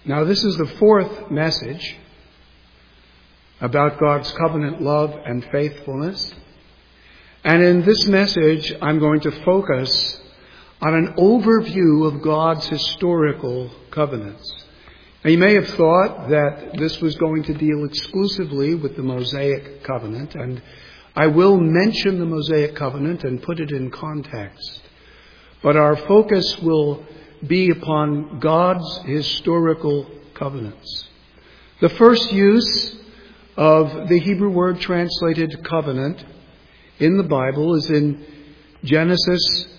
Now, this is the fourth message about God's covenant love and faithfulness. And in this message, I'm going to focus on an overview of God's historical covenants. Now, you may have thought that this was going to deal exclusively with the Mosaic covenant, and I will mention the Mosaic covenant and put it in context. But our focus will be upon God's historical covenants. The first use of the Hebrew word translated covenant in the Bible is in Genesis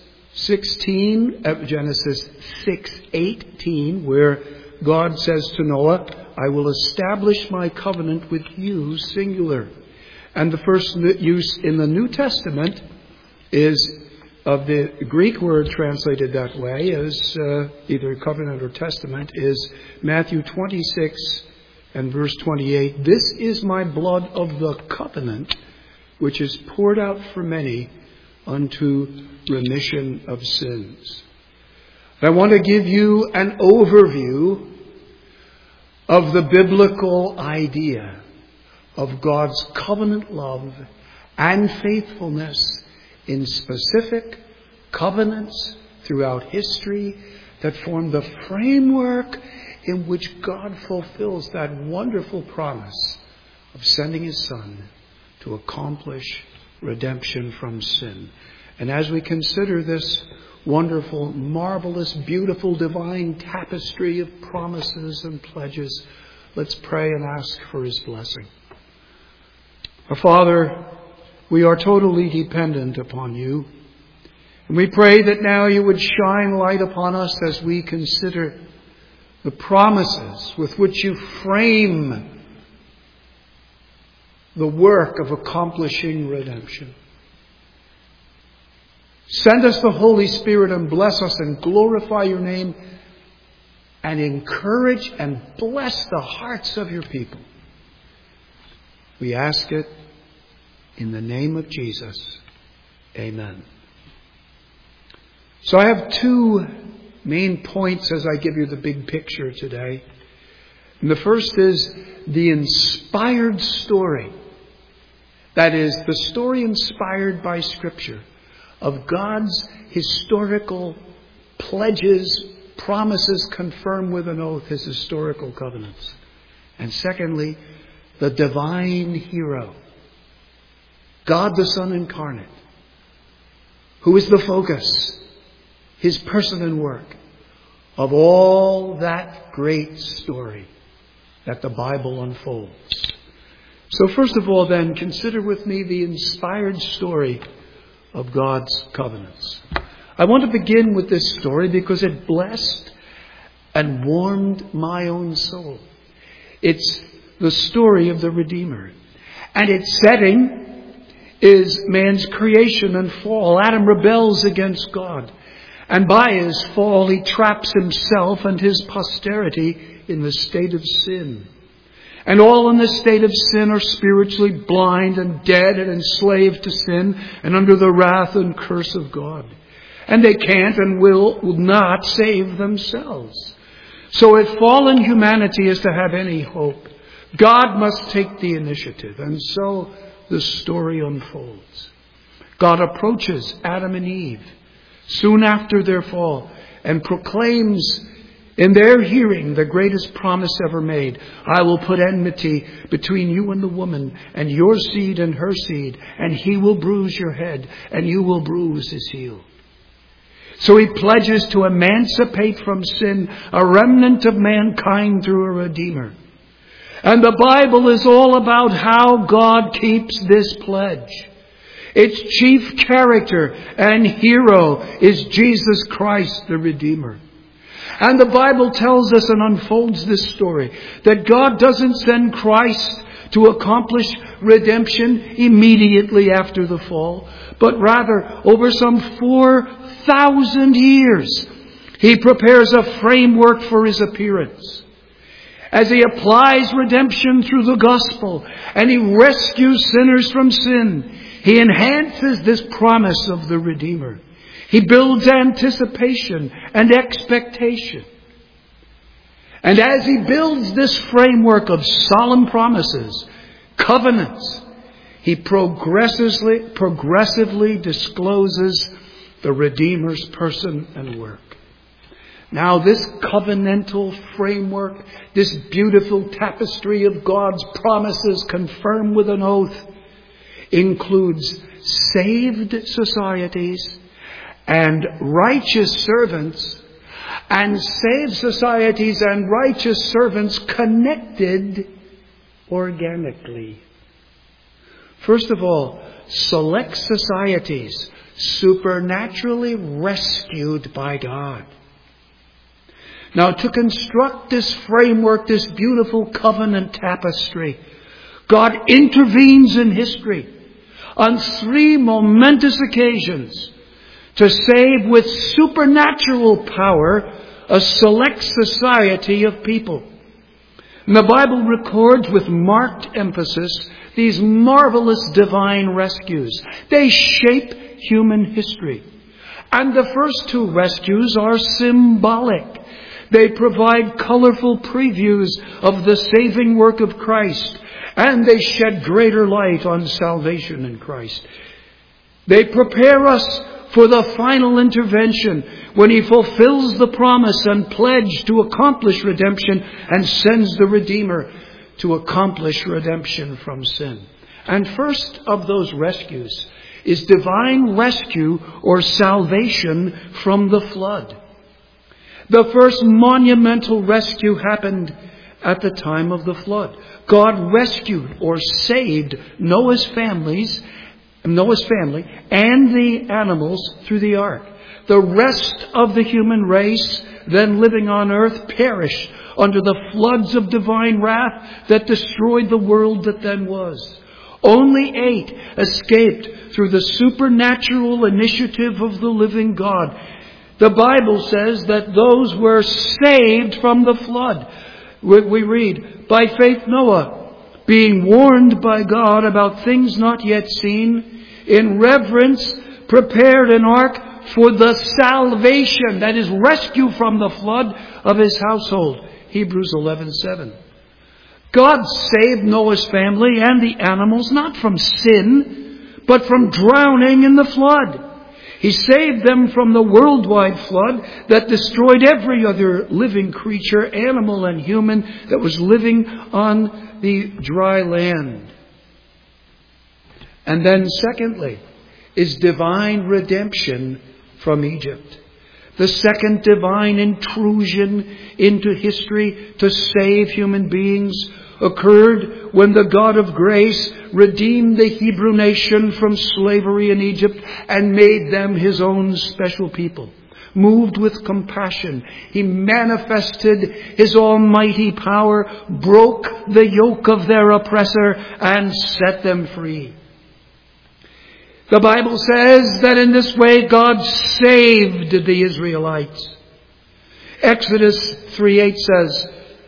6:18, where God says to Noah, "I will establish my covenant with you," singular. And the first use in the New Testament is of the Greek word translated that way as either covenant or testament is Matthew 26 and verse 28. "This is my blood of the covenant, which is poured out for many unto remission of sins." I want to give you an overview of the biblical idea of God's covenant love and faithfulness in specific covenants throughout history that form the framework in which God fulfills that wonderful promise of sending His Son to accomplish redemption from sin. And as we consider this wonderful, marvelous, beautiful, divine tapestry of promises and pledges, let's pray and ask for His blessing. Our Father, we are totally dependent upon You. And we pray that now You would shine light upon us as we consider the promises with which You frame the work of accomplishing redemption. Send us the Holy Spirit and bless us and glorify Your name and encourage and bless the hearts of Your people. We ask it in the name of Jesus. Amen. So I have two main points as I give you the big picture today. And the first is the inspired story. That is, the story inspired by Scripture of God's historical pledges, promises confirmed with an oath, His historical covenants. And secondly, the divine hero, God the Son incarnate, who is the focus, His person and work of all that great story that the Bible unfolds. So first of all then, consider with me the inspired story of God's covenants. I want to begin with this story because it blessed and warmed my own soul. It's the story of the Redeemer. And its setting is man's creation and fall. Adam rebels against God. And by his fall, he traps himself and his posterity in the state of sin. And all in this state of sin are spiritually blind and dead and enslaved to sin and under the wrath and curse of God. And they can't and will not save themselves. So if fallen humanity is to have any hope, God must take the initiative. And so the story unfolds. God approaches Adam and Eve soon after their fall and proclaims in their hearing the greatest promise ever made. "I will put enmity between you and the woman, and your seed and her seed, and he will bruise your head, and you will bruise his heel." So He pledges to emancipate from sin a remnant of mankind through a Redeemer. And the Bible is all about how God keeps this pledge. Its chief character and hero is Jesus Christ, the Redeemer. And the Bible tells us and unfolds this story that God doesn't send Christ to accomplish redemption immediately after the fall, but rather over some 4,000 years, He prepares a framework for His appearance. As He applies redemption through the gospel and He rescues sinners from sin, He enhances this promise of the Redeemer. He builds anticipation and expectation. And as he builds this framework of solemn promises, covenants, he progressively discloses the Redeemer's person and work. Now this covenantal framework, this beautiful tapestry of God's promises confirmed with an oath, includes saved societies and righteous servants, and saved societies and righteous servants connected organically. First of all, select societies supernaturally rescued by God. Now, to construct this framework, this beautiful covenant tapestry, God intervenes in history on 3 momentous occasions to save with supernatural power a select society of people. And the Bible records with marked emphasis these marvelous divine rescues. They shape human history. And the first 2 rescues are symbolic. They provide colorful previews of the saving work of Christ, and they shed greater light on salvation in Christ. They prepare us for the final intervention when he fulfills the promise and pledge to accomplish redemption and sends the Redeemer to accomplish redemption from sin. And first of those rescues is divine rescue or salvation from the flood. The first monumental rescue happened at the time of the flood. God rescued or saved Noah's family and the animals through the ark. The rest of the human race then living on earth perished under the floods of divine wrath that destroyed the world that then was. Only 8 escaped through the supernatural initiative of the living God. The Bible says that those were saved from the flood. We read, by faith Noah, being warned by God about things not yet seen, in reverence prepared an ark for the salvation, that is, rescue from the flood of his household. Hebrews 11:7. God saved Noah's family and the animals not from sin, but from drowning in the flood. He saved them from the worldwide flood that destroyed every other living creature, animal and human, that was living on the dry land. And then secondly is divine redemption from Egypt. The second divine intrusion into history to save human beings occurred when the God of grace redeemed the Hebrew nation from slavery in Egypt and made them his own special people. Moved with compassion, he manifested his almighty power, broke the yoke of their oppressor, and set them free. The Bible says that in this way God saved the Israelites. Exodus 3:8 says,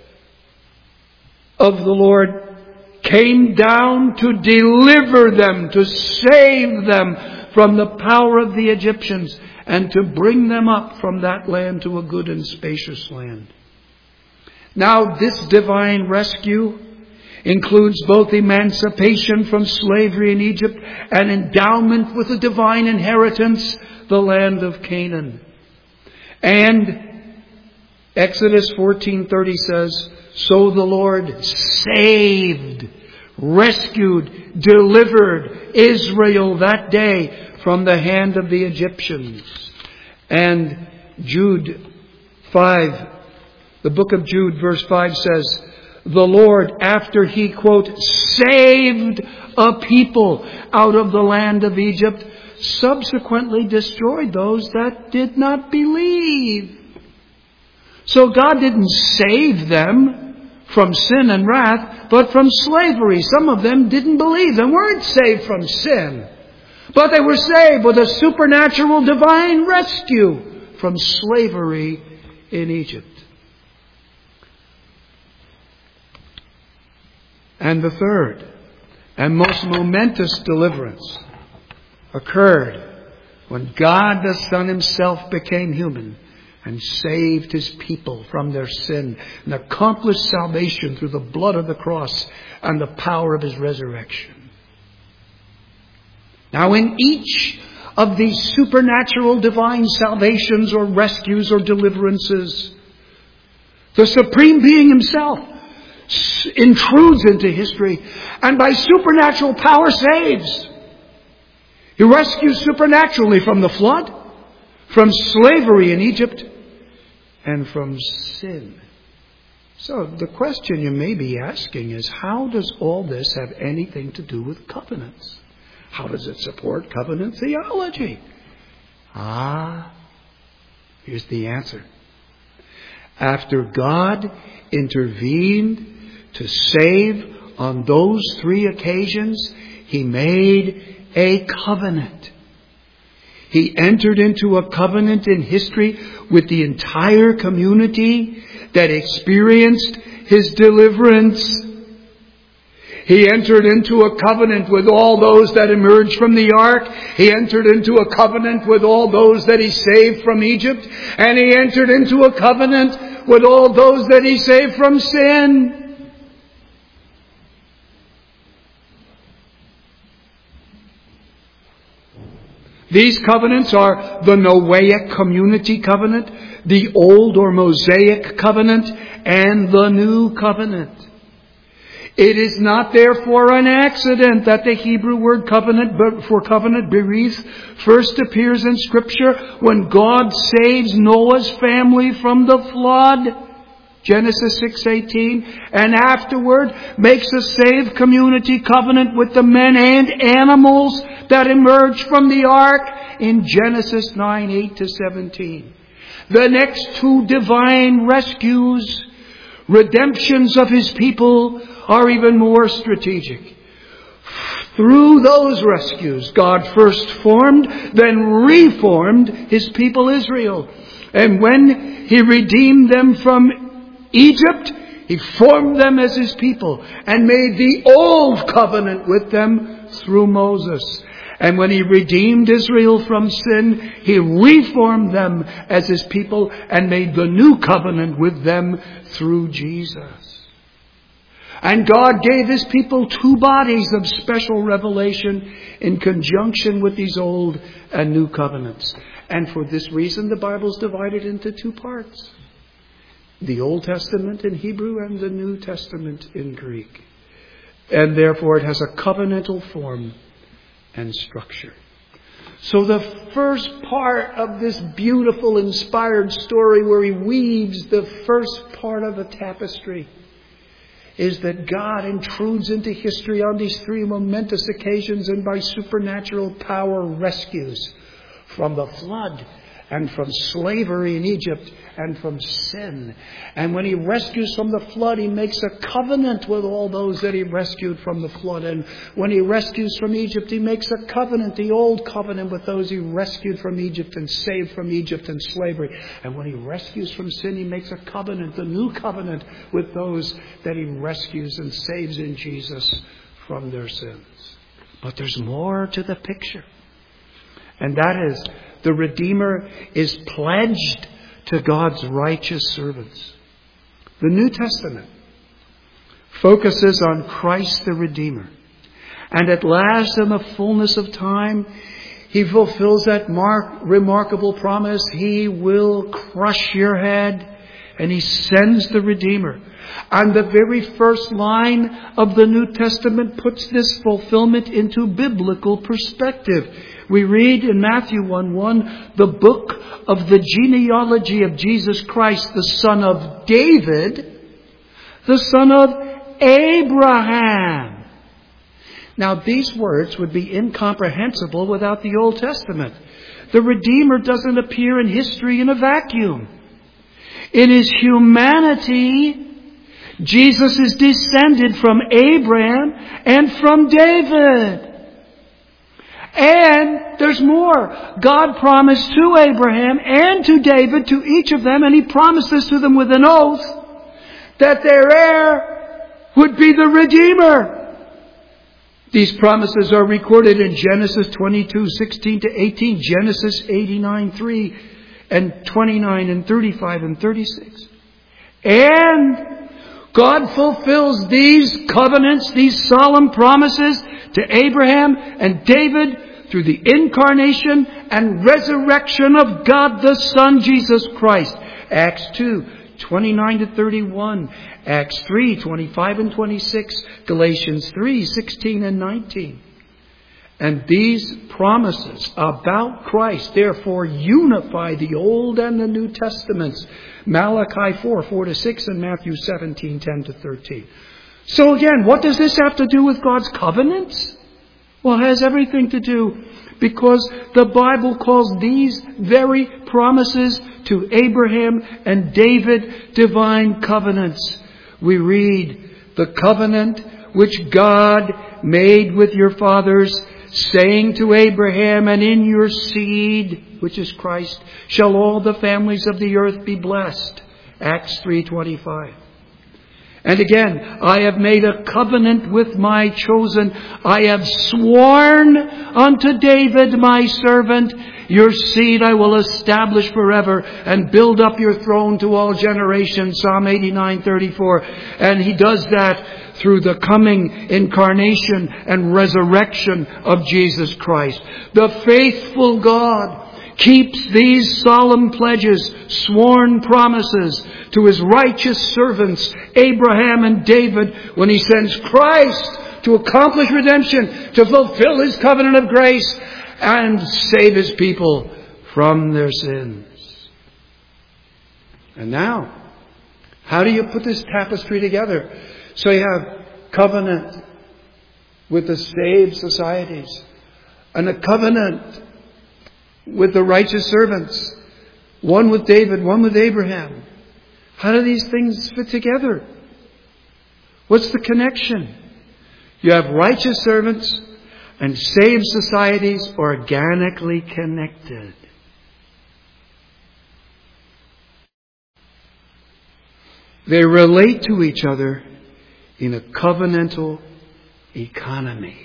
of the Lord came down to deliver them, to save them from the power of the Egyptians, and to bring them up from that land to a good and spacious land. Now this divine rescue includes both emancipation from slavery in Egypt and endowment with a divine inheritance, the land of Canaan. And Exodus 14:30 says, so the Lord saved, rescued, delivered Israel that day from the hand of the Egyptians. And Jude 5, the book of Jude, verse 5 says, the Lord, after he, quote, saved a people out of the land of Egypt, subsequently destroyed those that did not believe. So God didn't save them from sin and wrath, but from slavery. Some of them didn't believe and weren't saved from sin. But they were saved with a supernatural divine rescue from slavery in Egypt. And the third and most momentous deliverance occurred when God the Son himself became human and saved His people from their sin and accomplished salvation through the blood of the cross and the power of His resurrection. Now, in each of these supernatural divine salvations or rescues or deliverances, the Supreme Being Himself intrudes into history and by supernatural power saves. He rescues supernaturally from the flood, from slavery in Egypt, and from sin. So the question you may be asking is, how does all this have anything to do with covenants? How does it support covenant theology? Here's the answer. After God intervened to save on those 3 occasions, He made a covenant. He entered into a covenant in history with the entire community that experienced His deliverance. He entered into a covenant with all those that emerged from the ark. He entered into a covenant with all those that He saved from Egypt. And He entered into a covenant with all those that He saved from sin. These covenants are the Noahic community covenant, the Old or Mosaic covenant, and the New covenant. It is not therefore an accident that the Hebrew word covenant for covenant, berith, first appears in Scripture when God saves Noah's family from the flood, Genesis 6:18, and afterward makes a saved community covenant with the men and animals that emerged from the ark in Genesis 9:8-17. The next 2 divine rescues, redemptions of His people, are even more strategic. Through those rescues, God first formed, then reformed His people Israel. And when He redeemed them from Egypt, He formed them as His people and made the old covenant with them through Moses. And when He redeemed Israel from sin, He reformed them as His people and made the new covenant with them through Jesus. And God gave His people 2 bodies of special revelation in conjunction with these old and new covenants. And for this reason, the Bible is divided into 2 parts. The Old Testament in Hebrew and the New Testament in Greek. And therefore it has a covenantal form and structure. So the first part of this beautiful, inspired story where He weaves the first part of a tapestry is that God intrudes into history on these 3 momentous occasions and by supernatural power rescues from the flood and from slavery in Egypt and from sin. And when He rescues from the flood, He makes a covenant with all those that He rescued from the flood. And when He rescues from Egypt, He makes a covenant, the old covenant, with those He rescued from Egypt and saved from Egypt and slavery. And when He rescues from sin, He makes a covenant, the new covenant, with those that He rescues and saves in Jesus from their sins. But there's more to the picture. And that is, the Redeemer is pledged to God's righteous servants. The New Testament focuses on Christ the Redeemer. And at last, in the fullness of time, He fulfills that remarkable promise. He will crush your head. And He sends the Redeemer. And the very first line of the New Testament puts this fulfillment into biblical perspective. We read in Matthew 1:1, the book of the genealogy of Jesus Christ, the son of David, the son of Abraham. Now, these words would be incomprehensible without the Old Testament. The Redeemer doesn't appear in history in a vacuum. In His humanity, Jesus is descended from Abraham and from David. And there's more. God promised to Abraham and to David, to each of them, and He promised this to them with an oath, that their heir would be the Redeemer. These promises are recorded in Genesis 22:16-18, Genesis 89:3, and 29 and 35 and 36. And God fulfills these covenants, these solemn promises to Abraham and David through the incarnation and resurrection of God the Son, Jesus Christ. Acts 2, 29 to 31. Acts 3, 25 and 26. Galatians 3, 16 and 19. And these promises about Christ, therefore, unify the Old and the New Testaments. Malachi 4, 4 to 6, and Matthew 17, 10 to 13. So again, what does this have to do with God's covenants? Well, it has everything to do, because the Bible calls these very promises to Abraham and David divine covenants. We read, the covenant which God made with your fathers, saying to Abraham, and in your seed, which is Christ, shall all the families of the earth be blessed. Acts 3:25. And again, I have made a covenant with my chosen. I have sworn unto David my servant, your seed I will establish forever and build up your throne to all generations. Psalm 89:34. And he does that through the coming incarnation and resurrection of Jesus Christ. The faithful God keeps these solemn pledges, sworn promises to His righteous servants, Abraham and David, when He sends Christ to accomplish redemption, to fulfill His covenant of grace, and save His people from their sins. And now, how do you put this tapestry together? So you have covenant with the saved societies, and a covenant with the righteous servants. One with David, one with Abraham. How do these things fit together? What's the connection? You have righteous servants and saved societies organically connected. They relate to each other in a covenantal economy.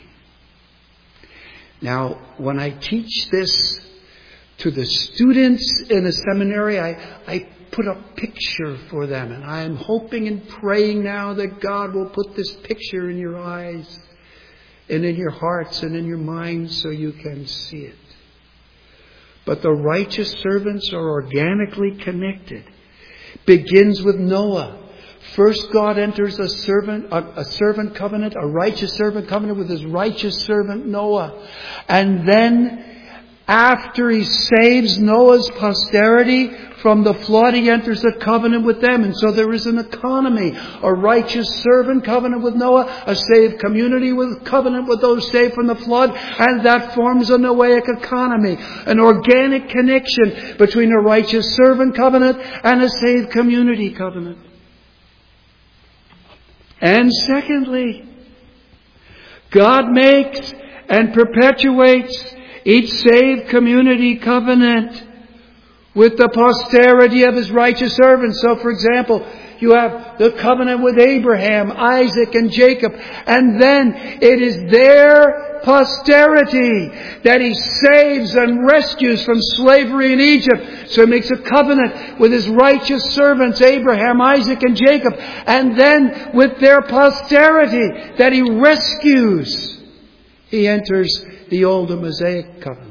Now, when I teach this to the students in a seminary, I put a picture for them. And I am hoping and praying now that God will put this picture in your eyes and in your hearts and in your minds so you can see it. But the righteous servants are organically connected. Begins with Noah. First, God enters a servant covenant, a righteous servant covenant with His righteous servant Noah. And then, after He saves Noah's posterity from the flood, He enters a covenant with them. And so there is an economy. A righteous servant covenant with Noah, a saved community with covenant with those saved from the flood, and that forms a Noahic economy. An organic connection between a righteous servant covenant and a saved community covenant. And secondly, God makes and perpetuates each saved community covenant with the posterity of His righteous servants. So, for example, you have the covenant with Abraham, Isaac, and Jacob. And then it is their posterity that He saves and rescues from slavery in Egypt. So He makes a covenant with His righteous servants, Abraham, Isaac, and Jacob. And then with their posterity that He rescues, He enters the older Mosaic covenant.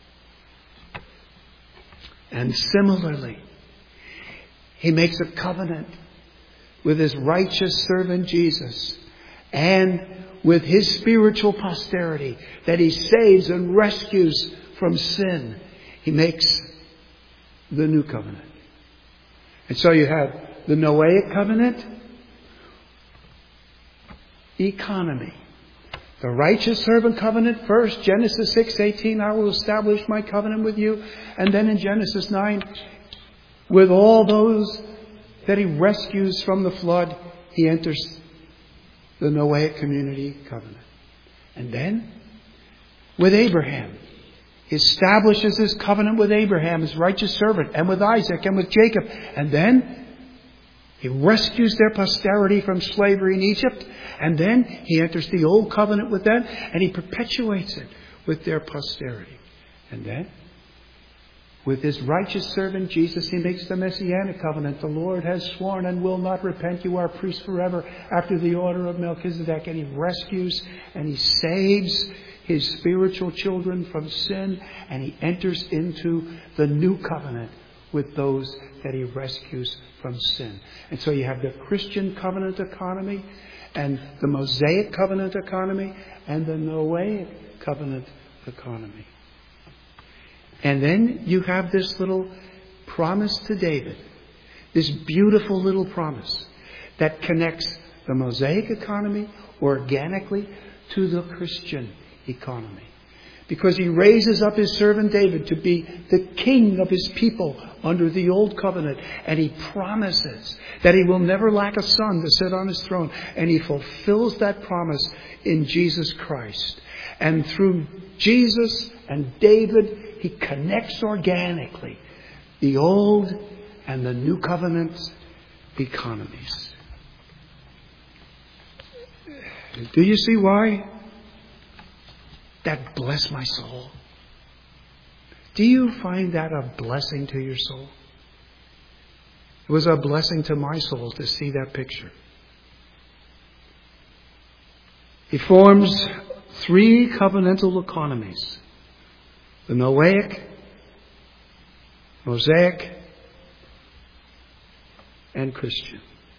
And similarly, He makes a covenant with His righteous servant Jesus and with His spiritual posterity that He saves and rescues from sin. He makes the new covenant. And so you have the Noahic covenant, economy. The righteous servant covenant first, Genesis 6:18, I will establish my covenant with you. And then in Genesis 9, with all those that He rescues from the flood, He enters the Noahic community covenant. And then, with Abraham, He establishes His covenant with Abraham, His righteous servant, and with Isaac, and with Jacob. And then, He rescues their posterity from slavery in Egypt. And then He enters the old covenant with them, and He perpetuates it with their posterity. And then With His righteous servant Jesus, He makes the Messianic covenant. The Lord has sworn and will not repent. You are priest forever after the order of Melchizedek. And He rescues and He saves His spiritual children from sin. And He enters into the new covenant with those that He rescues from sin. And so you have the Christian covenant economy and the Mosaic covenant economy and the Noahic covenant economy. And then you have this little promise to David, this beautiful little promise that connects the Mosaic economy organically to the Christian economy. Because He raises up His servant David to be the king of His people under the old covenant. And He promises that he will never lack a son to sit on His throne. And He fulfills that promise in Jesus Christ. And through Jesus and David, He connects organically the old and the new covenant economies. Do you see why that blessed my soul? Do you find that a blessing to your soul? It was a blessing to my soul to see that picture. He forms 3 covenantal economies: the Noahic, Mosaic, and Christian.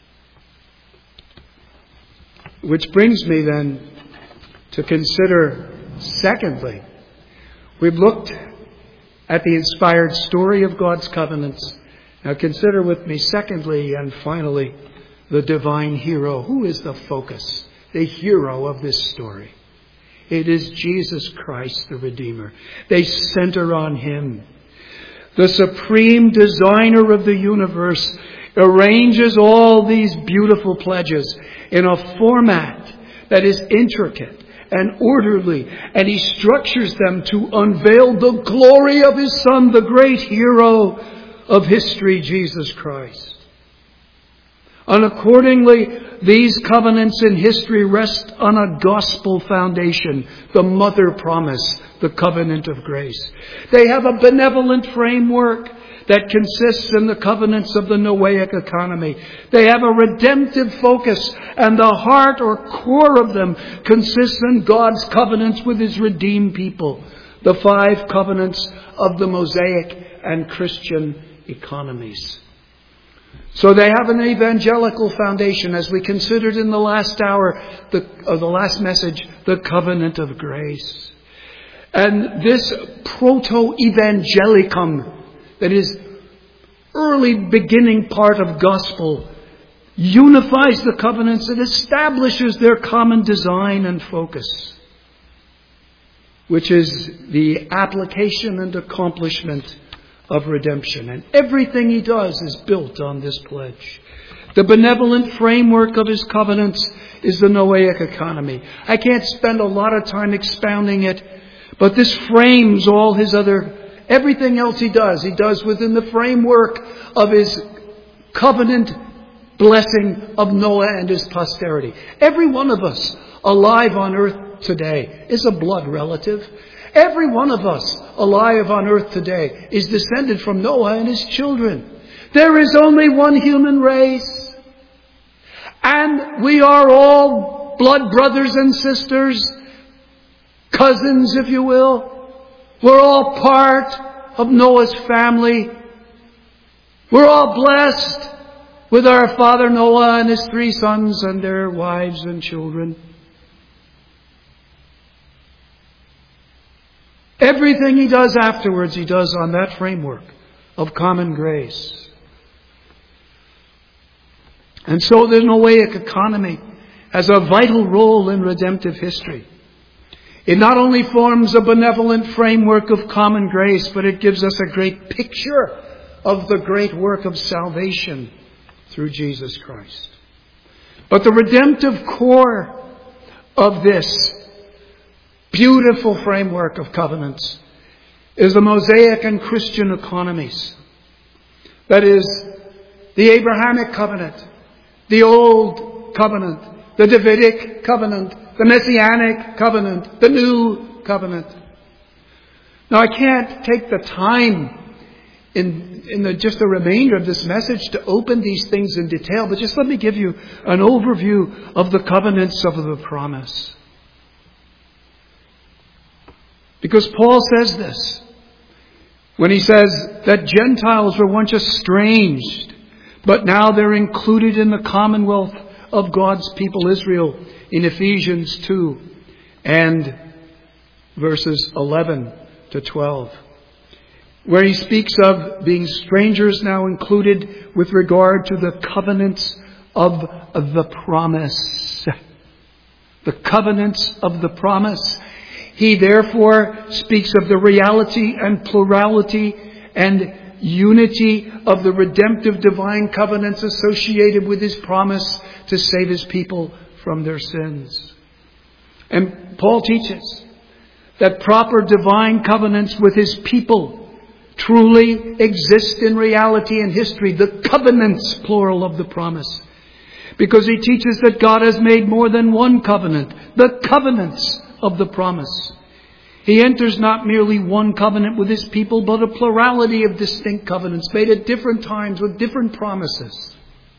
Which brings me then to consider, secondly, we've looked at the inspired story of God's covenants. Now consider with me, secondly and finally, the divine hero. Who is the focus, the hero of this story? It is Jesus Christ, the Redeemer. They center on Him. The supreme designer of the universe arranges all these beautiful pledges in a format that is intricate and orderly, and He structures them to unveil the glory of His Son, the great hero of history, Jesus Christ. And accordingly, these covenants in history rest on a gospel foundation, the mother promise, the covenant of grace. They have a benevolent framework that consists in the covenants of the Noahic economy. They have a redemptive focus, and the heart or core of them consists in God's covenants with His redeemed people, the 5 covenants of the Mosaic and Christian economies. So they have an evangelical foundation, as we considered in the last hour, the last message, the covenant of grace. And this proto-evangelicum, that is early beginning part of gospel, unifies the covenants and establishes their common design and focus, which is the application and accomplishment of redemption. And everything He does is built on this pledge. The benevolent framework of His covenants is the Noahic economy. I can't spend a lot of time expounding it, but this frames all His everything else He does within the framework of His covenant blessing of Noah and his posterity. Every one of us alive on earth today is a blood relative. Every one of us alive on earth today is descended from Noah and his children. There is only one human race. And we are all blood brothers and sisters, cousins, if you will. We're all part of Noah's family. We're all blessed with our father Noah and his 3 sons and their wives and children. Everything he does afterwards, he does on that framework of common grace. And so the Noahic economy has a vital role in redemptive history. It not only forms a benevolent framework of common grace, but it gives us a great picture of the great work of salvation through Jesus Christ. But the redemptive core of this beautiful framework of covenants is the Mosaic and Christian economies. That is, the Abrahamic covenant, the Old Covenant, the Davidic covenant, the Messianic covenant, the New Covenant. Now, I can't take the time just the remainder of this message to open these things in detail, but just let me give you an overview of the covenants of the promise. Because Paul says this when he says that Gentiles were once estranged, but now they're included in the commonwealth of God's people Israel in Ephesians 2 and verses 11 to 12. Where he speaks of being strangers now included with regard to the covenants of the promise. The covenants of the promise. He therefore speaks of the reality and plurality and unity of the redemptive divine covenants associated with His promise to save His people from their sins. And Paul teaches that proper divine covenants with His people truly exist in reality and history, the covenants, plural, of the promise. Because he teaches that God has made more than one covenant, the covenants of the promise. He enters not merely one covenant with His people, but a plurality of distinct covenants made at different times with different promises.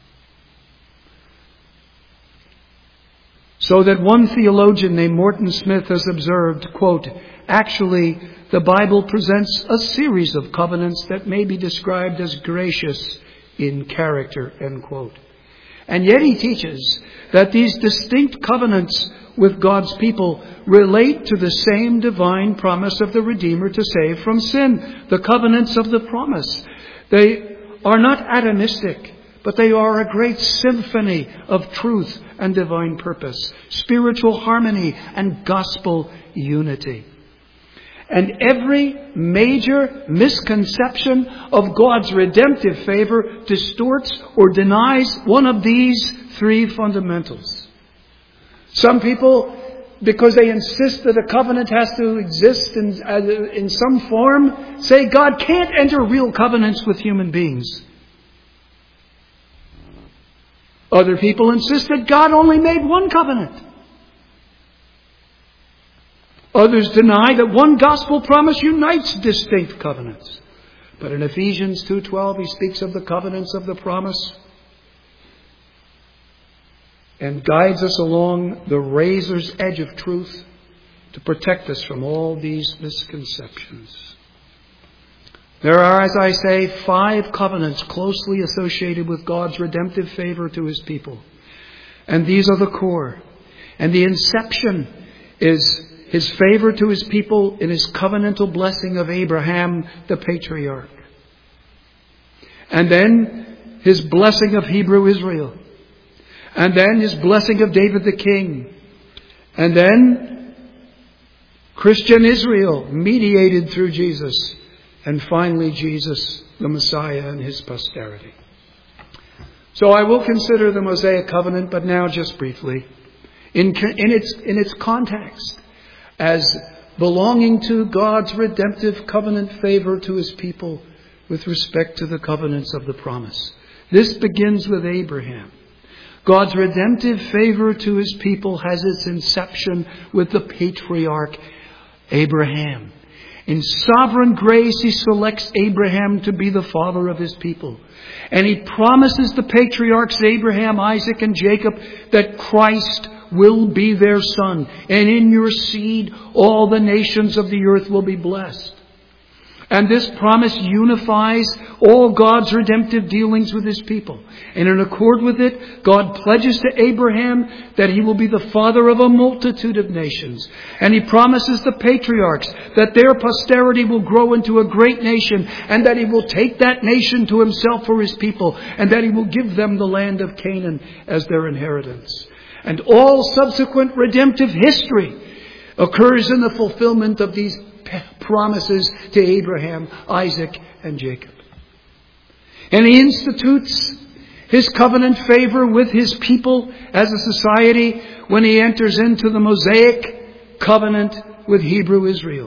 So that one theologian named Morton Smith has observed, quote, actually, the Bible presents a series of covenants that may be described as gracious in character, end quote. And yet he teaches that these distinct covenants with God's people relate to the same divine promise of the Redeemer to save from sin. The covenants of the promise. They are not atomistic, but they are a great symphony of truth and divine purpose, spiritual harmony and gospel unity. And every major misconception of God's redemptive favor distorts or denies one of these three fundamentals. Some people, because they insist that a covenant has to exist in some form, say God can't enter real covenants with human beings. Other people insist that God only made one covenant. Others deny that one gospel promise unites distinct covenants. But in Ephesians 2:12 he speaks of the covenants of the promise and guides us along the razor's edge of truth to protect us from all these misconceptions. There are, as I say, 5 covenants closely associated with God's redemptive favor to His people. And these are the core. And the inception is His favor to His people in His covenantal blessing of Abraham, the patriarch. And then His blessing of Hebrew Israel. And then His blessing of David the king. And then Christian Israel, mediated through Jesus. And finally Jesus, the Messiah, and His posterity. So I will consider the Mosaic covenant, but now just briefly, in its context, as belonging to God's redemptive covenant favor to His people with respect to the covenants of the promise. This begins with Abraham. God's redemptive favor to His people has its inception with the patriarch Abraham. In sovereign grace, He selects Abraham to be the father of His people. And He promises the patriarchs Abraham, Isaac, and Jacob that Christ will be their son. And in your seed, all the nations of the earth will be blessed. And this promise unifies all God's redemptive dealings with His people. And in accord with it, God pledges to Abraham that he will be the father of a multitude of nations. And He promises the patriarchs that their posterity will grow into a great nation, and that He will take that nation to Himself for His people, and that He will give them the land of Canaan as their inheritance. And all subsequent redemptive history occurs in the fulfillment of these promises to Abraham, Isaac, and Jacob. And He institutes His covenant favor with His people as a society when He enters into the Mosaic covenant with Hebrew Israel.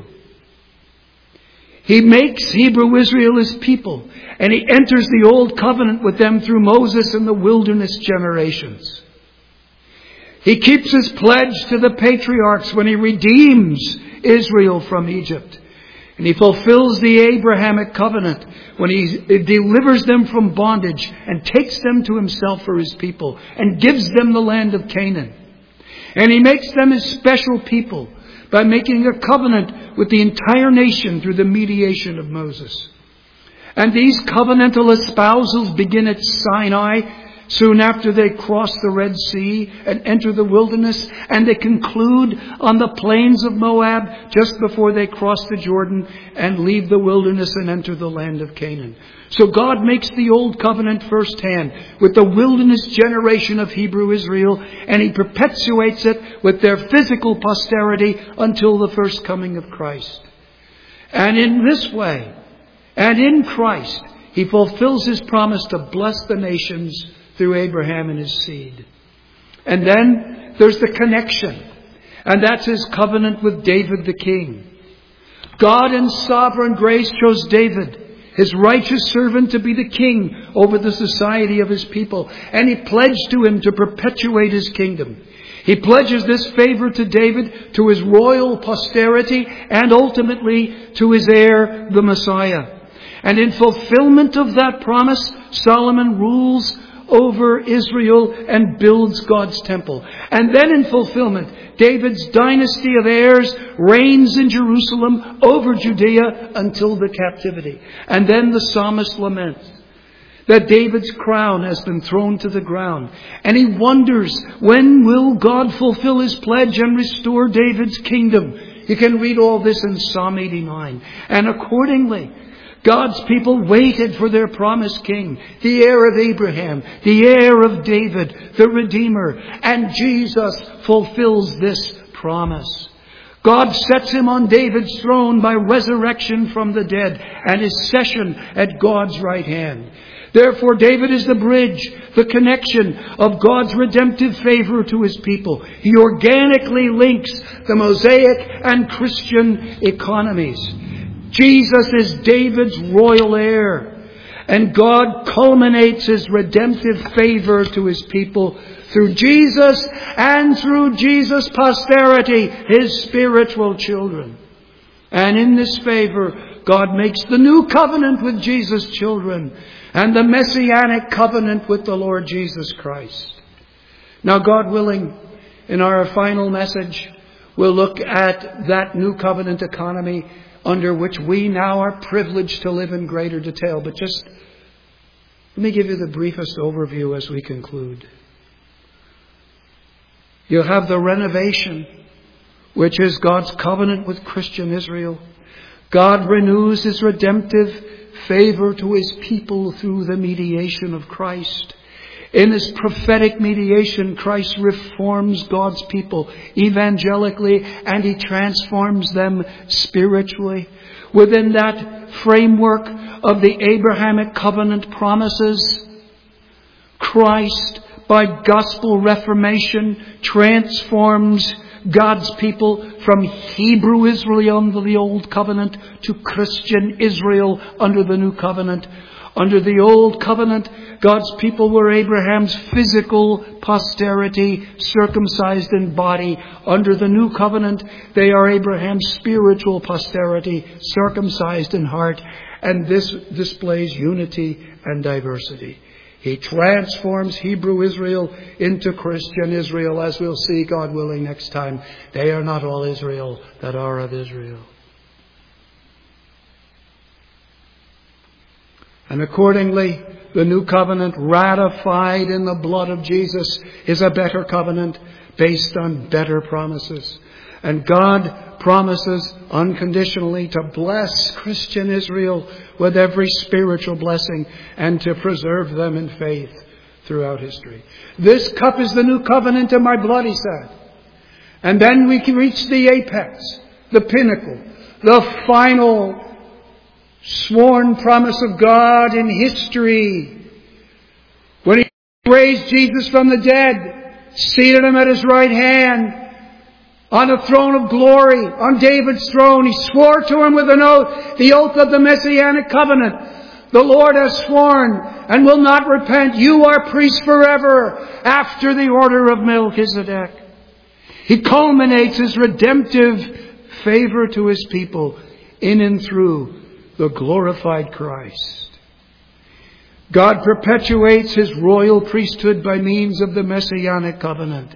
He makes Hebrew Israel His people, and He enters the old covenant with them through Moses and the wilderness generations. He keeps His pledge to the patriarchs when He redeems Israel from Egypt. And He fulfills the Abrahamic covenant when He delivers them from bondage and takes them to Himself for His people and gives them the land of Canaan. And He makes them His special people by making a covenant with the entire nation through the mediation of Moses. And these covenantal espousals begin at Sinai soon after they cross the Red Sea and enter the wilderness, and they conclude on the plains of Moab just before they cross the Jordan and leave the wilderness and enter the land of Canaan. So God makes the old covenant firsthand with the wilderness generation of Hebrew Israel, and He perpetuates it with their physical posterity until the first coming of Christ. And in this way, and in Christ, He fulfills His promise to bless the nations through Abraham and his seed. And then there's the connection. And that's His covenant with David the king. God in sovereign grace chose David, His righteous servant, to be the king over the society of His people. And He pledged to him to perpetuate His kingdom. He pledges this favor to David, to his royal posterity, and ultimately to his heir, the Messiah. And in fulfillment of that promise, Solomon rules over Israel and builds God's temple. And then in fulfillment, David's dynasty of heirs reigns in Jerusalem over Judea until the captivity. And then the psalmist laments that David's crown has been thrown to the ground. And he wonders, when will God fulfill His pledge and restore David's kingdom? You can read all this in Psalm 89. And accordingly, God's people waited for their promised king, the heir of Abraham, the heir of David, the Redeemer. And Jesus fulfills this promise. God sets Him on David's throne by resurrection from the dead and His session at God's right hand. Therefore, David is the bridge, the connection of God's redemptive favor to His people. He organically links the Mosaic and Christian economies. Jesus is David's royal heir. And God culminates His redemptive favor to His people through Jesus and through Jesus' posterity, His spiritual children. And in this favor, God makes the new covenant with Jesus' children and the messianic covenant with the Lord Jesus Christ. Now, God willing, in our final message, we'll look at that new covenant economy under which we now are privileged to live in greater detail. But just let me give you the briefest overview as we conclude. You'll have the renovation, which is God's covenant with Christian Israel. God renews His redemptive favor to His people through the mediation of Christ. In His prophetic mediation, Christ reforms God's people evangelically, and He transforms them spiritually. Within that framework of the Abrahamic covenant promises, Christ, by gospel reformation, transforms God's people from Hebrew Israel under the Old Covenant to Christian Israel under the New Covenant. Under the Old Covenant, God's people were Abraham's physical posterity, circumcised in body. Under the New Covenant, they are Abraham's spiritual posterity, circumcised in heart. And this displays unity and diversity. He transforms Hebrew Israel into Christian Israel, as we'll see, God willing, next time. They are not all Israel that are of Israel. And accordingly, the new covenant ratified in the blood of Jesus is a better covenant based on better promises. And God promises unconditionally to bless Christian Israel with every spiritual blessing and to preserve them in faith throughout history. This cup is the new covenant in my blood, He said. And then we can reach the apex, the pinnacle, the final sworn promise of God in history. When He raised Jesus from the dead, seated Him at His right hand, on the throne of glory, on David's throne, He swore to him with an oath, the oath of the Messianic covenant. The Lord has sworn and will not repent. You are priests forever after the order of Melchizedek. He culminates His redemptive favor to His people in and through the glorified Christ. God perpetuates His royal priesthood by means of the Messianic covenant.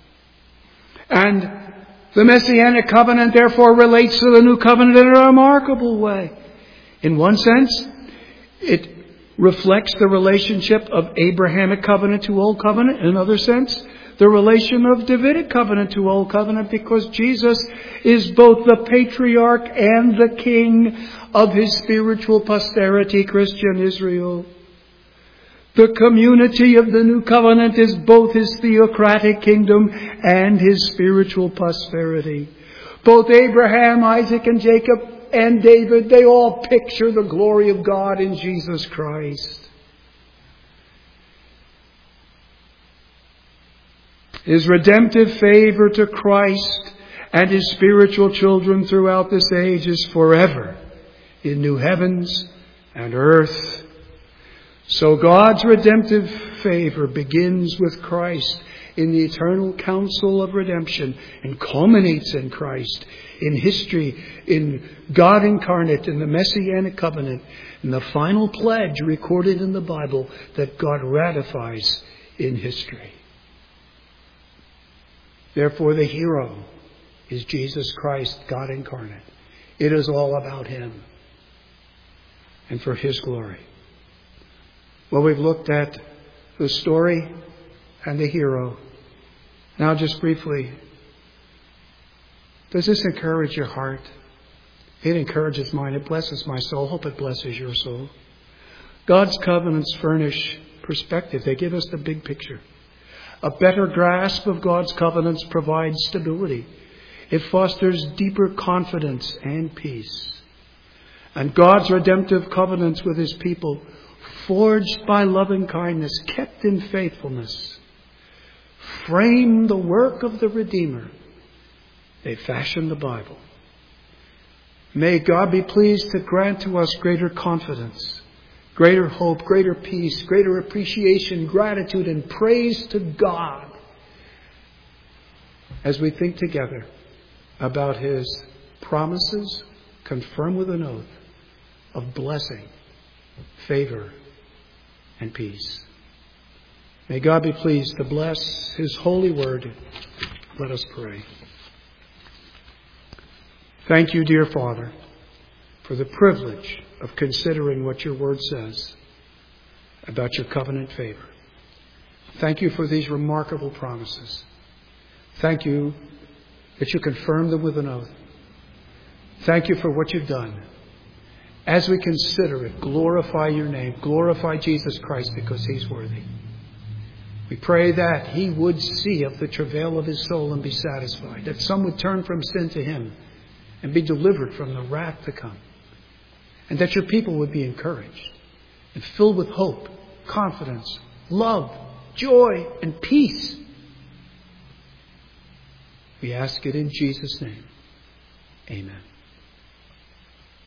And the Messianic covenant therefore relates to the new covenant in a remarkable way. In one sense, it reflects the relationship of Abrahamic covenant to Old Covenant. In another sense, the relation of Davidic covenant to Old Covenant, because Jesus is both the patriarch and the king of His spiritual posterity, Christian Israel. The community of the new covenant is both His theocratic kingdom and His spiritual prosperity. Both Abraham, Isaac, and Jacob, and David, they all picture the glory of God in Jesus Christ. His redemptive favor to Christ and His spiritual children throughout this age is forever in new heavens and earth. So God's redemptive favor begins with Christ in the eternal counsel of redemption and culminates in Christ, in history, in God incarnate, in the Messianic covenant, in the final pledge recorded in the Bible that God ratifies in history. Therefore, the hero is Jesus Christ, God incarnate. It is all about Him and for His glory. Well, we've looked at the story and the hero. Now, just briefly, does this encourage your heart? It encourages mine. It blesses my soul. Hope it blesses your soul. God's covenants furnish perspective. They give us the big picture. A better grasp of God's covenants provides stability. It fosters deeper confidence and peace. And God's redemptive covenants with His people, forged by loving kindness, kept in faithfulness, frame the work of the Redeemer. They fashion the Bible. May God be pleased to grant to us greater confidence, greater hope, greater peace, greater appreciation, gratitude, and praise to God as we think together about His promises, confirmed with an oath, of blessing, favor, and peace. May God be pleased to bless His holy word. Let us pray. Thank you, dear Father, for the privilege of considering what your word says about your covenant favor. Thank you for these remarkable promises. Thank you that you confirm them with an oath. Thank you for what you've done. As we consider it, glorify your name. Glorify Jesus Christ because He's worthy. We pray that He would see of the travail of His soul and be satisfied. That some would turn from sin to Him and be delivered from the wrath to come. And that your people would be encouraged and filled with hope, confidence, love, joy, and peace. We ask it in Jesus' name. Amen.